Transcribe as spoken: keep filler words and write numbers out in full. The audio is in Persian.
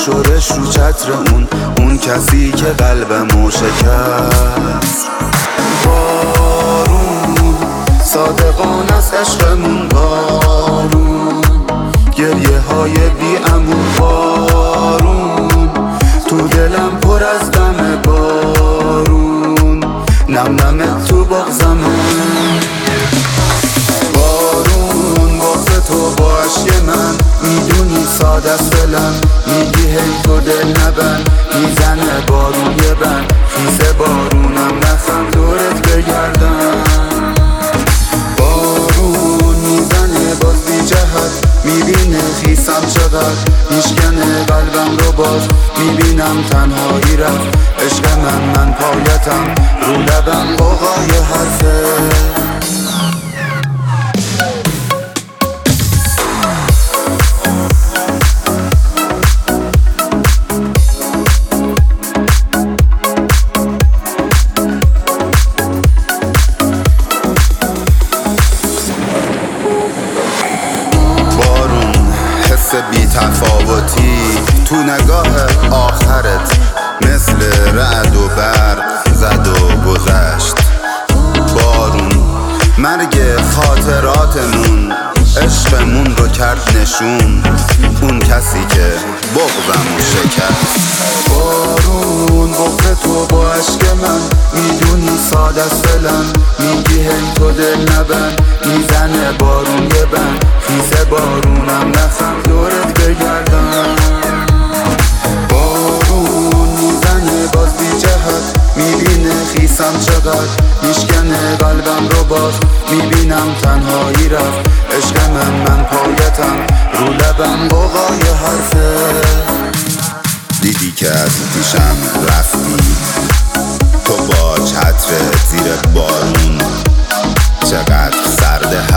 شورش رو چتر اون اون کسی که قلبمو شکست. بارون صادقانه است عشقمون، بارون گریه های بی امون، بارون تو دلم پر از غم، بارون نم نم تو بغضمون. بارون واسه تو با عشق من، میدونی ساده است دلم، میگی هی تو دل نبند، میزنه بارون یه بند، خیس بارونم نخم دورت بگردم. بارون میزنه باز بی جهت، میبینه خیسم چقدر، میشکنه قلبم رو باز، میبینم تنهایی رفت عشق من، من پایتم رو لبم قوقای حرفه. بی تفاوتی تو نگاه آخرت، مثل رعد و برق زد و گذشت. بارون مرگ خاطراتمون، عشقمون رو کرد نشون، اون کسی که بغضمو شکست. بارون بغض تو با عشق من، میدونی ساده است دلم، میگی هی تو دل نبند، میزنه بارون یه بند، خیس بارونم نخم دورت بگردم. بارون میزنه باز بی جهت، میبینه خیسم چقدر، میشکنه قلبم رو باز، میبینم تنهایی رفت عشق من، من پایتم رو لبم قوقای حرفه. دیدی که از پیشم رفتی تو با چتر زیر بارون، چقدر سرد